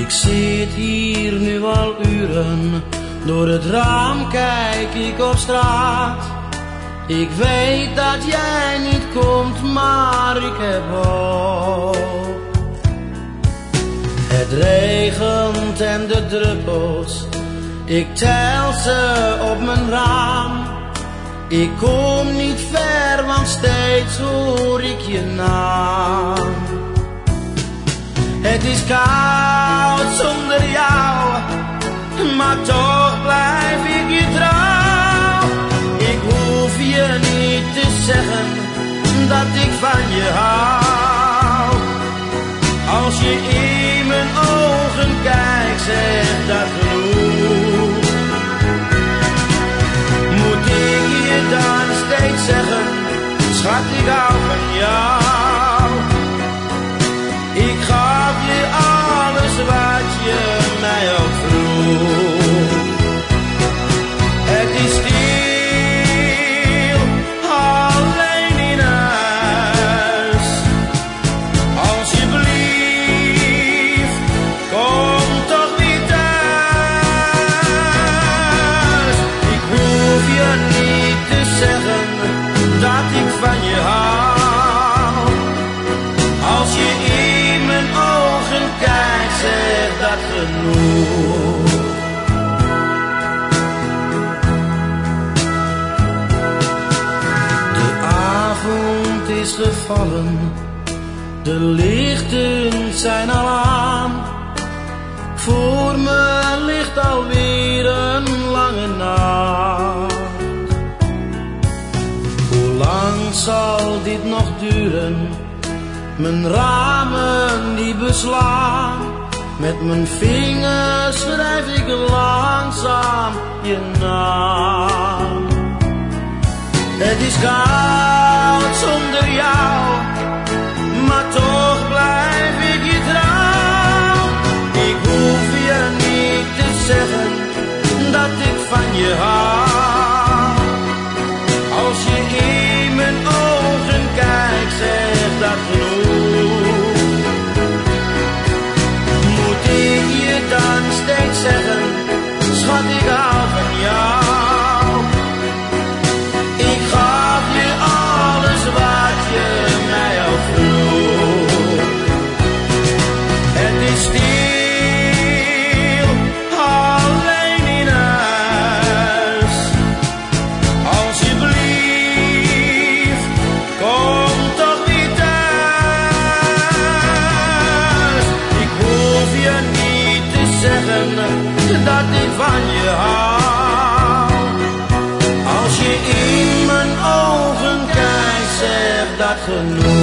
Ik zit hier nu al uren, door het raam kijk ik op straat. Ik weet dat jij niet komt, maar ik heb hoop. Het regent en de druppels, ik tel ze op mijn raam. Ik kom niet ver, want steeds hoor ik je naam. Het is koud zonder jou, maar toch blijf ik je trouw. Ik hoef je niet te zeggen dat ik van je hou. Als je in mijn ogen kijkt, zegt dat genoeg. Moet ik je dan steeds zeggen, schat, ik hou van jou. Ik gaf je alles wat je mij ook vroeg. Het is stil, alleen in huis. Alsjeblieft, kom toch weer thuis. Ik hoef je niet te zeggen dat ik van je hou. Als je in mijn ogen kijkt, zegt dat genoeg. De avond is gevallen, de lichten zijn al aan. Voor me ligt alweer een lange nacht. Hoe lang zal dit nog duren? Mijn ramen die beslaan. Met mijn vingers schrijf ik langzaam je naam. Het is koud zonder jou, maar toch blijf ik je trouw. Ik hoef je niet te zeggen dat ik van je hou. Als je in mijn ogen kijkt, zegt dat genoeg. Moet ik je dan steeds zeggen, schat, ik hou van jou. Ik gaf je alles wat je mij ook vroeg. Het is stil, alleen in huis. Alsjeblieft, kom toch weer thuis. Ik hoef je niet te zeggen dat ik van je hou. Als je in mijn ogen kijkt, zegt dat genoeg.